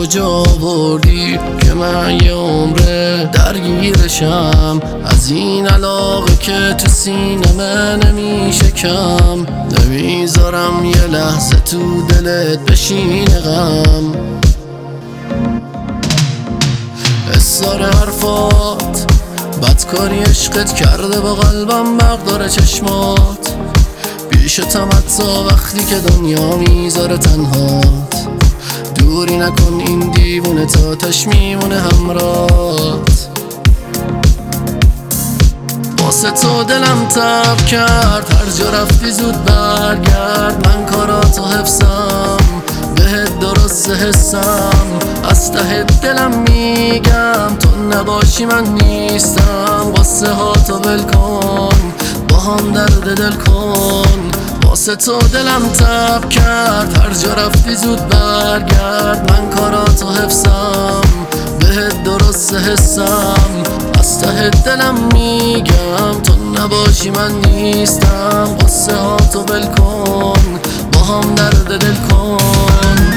کجا بردی که من یه عمره درگیرشم از این علاقه که تو سینمه نمیشه کم. نمیذارم یه لحظه تو دلت بشینه غم. اصرار حرفات بدکاری عشقت کرده با قلبم مقدار چشمات. پیشتم حتی وقتی که دنیا میذاره تنهات. دوری نکن این دیوونه تا تش میمونه همراهت. واسه تو دلم تب کرد هر جا رفتی زود برگرد. من کاراتو حفظم بهت درست حسم. از ته دلم میگم تو نباشی من نیستم. قصه ها تو ول کن با هم درد دل کن. واسه تو دلم تب کرد هر جا رفتی زود برگرد. من کاراتو حفظم بهت درست حسم. از ته دلم میگم تو نباشی من نیستم. قصه ها تو ول کن با هم درد دل کن.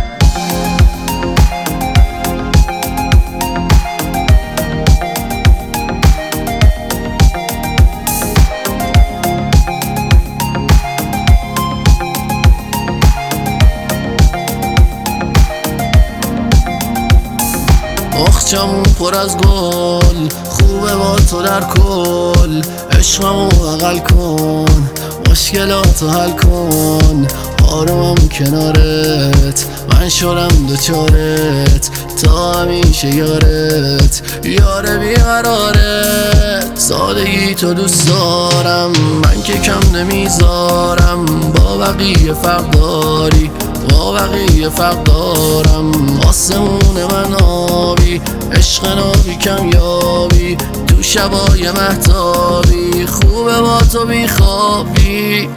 باغچمون پر از گل خوبه با تو در کل. عشقمو بغل کن مشکلاتو حل کن. آرومم کنارت من شدم دوچارت تا همیشه یارت یار بیقرارت. سادگی تو دوست دارم من که کم نمیذارم. با بقیه فرق داری با بقیه فرق دارم. آسمون من آبی عشق نابی کمیابی. تو شبای مهتابی خوبه با تو بیخوابی.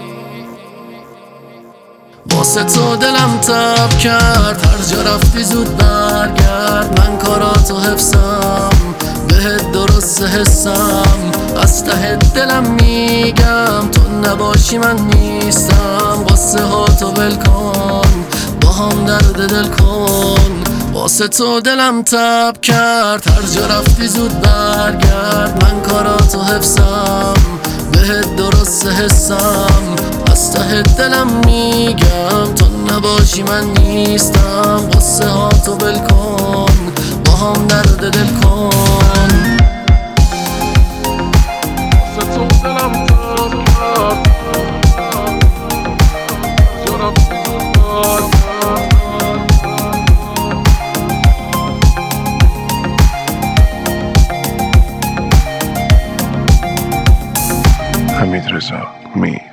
واسه تو دلم تب کرد هر جا رفتی زود برگرد. من کاراتو حفظم بهت درست حسم. از ته دلم میگم تو نباشی من نیستم. قصه ها تو ول کن با هم درد دل کن. واسه تو دلم تب کرد هر جا رفتی زود برگرد. من کاراتو حفظم بهت درست حسم. از ته دلم میگم تو نباشی من نیستم. قصه ها تو ول کن با هم درد دل کن. واسه تو دلم تب کرد هر جا رفتی زود برگرد. حمید رضا می